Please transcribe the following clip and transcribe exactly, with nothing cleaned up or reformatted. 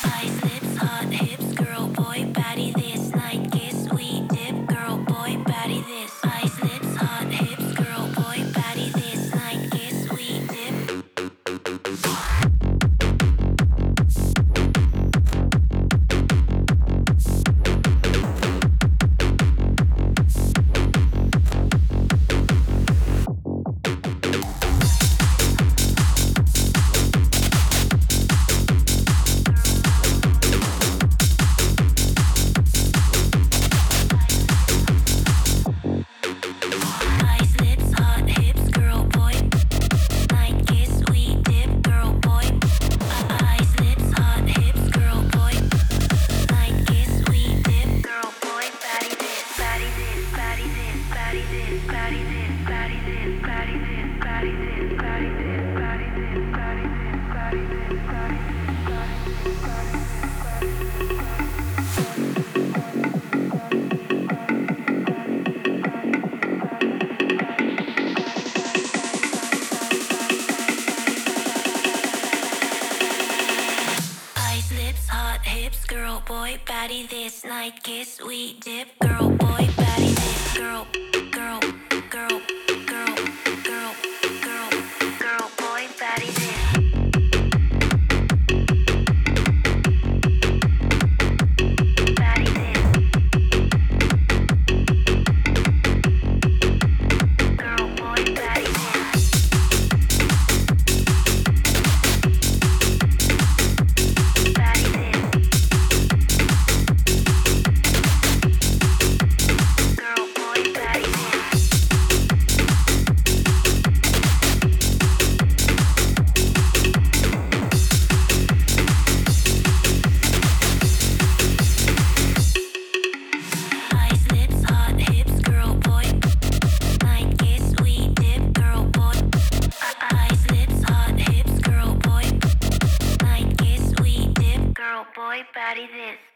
Eyes, lips, hot hips, girl, boy, body this night. Kiss, we dip, girl, boy, body this. Eyes, lips, hot hips, girl, boy, body this night. Kiss, we dip. Eyes, lips, hot hips, girl, boy. Night kiss, we dip, girl, boy. Eyes, lips, hot hips, girl, boy. Night kiss, we dip, girl, boy. Body this, body this, body this, body this, body this, body this, body this, body this, body this, body this, body this, body this, body this, body this. Eyes, lips, hot hips, girl, boy, body this night. Kiss, we dip, girl, boy, body this. Girl, girl, girl, girl, girl, girl, girl, boy, body this. Body this. Girl, boy, body this. Body this. Girl, boy, body this. Eyes, lips, hot hips, girl, boy. Night kiss, we dip, girl, boy. Eyes, lips, hot hips, girl, boy. Night kiss, we dip, girl, boy, body this.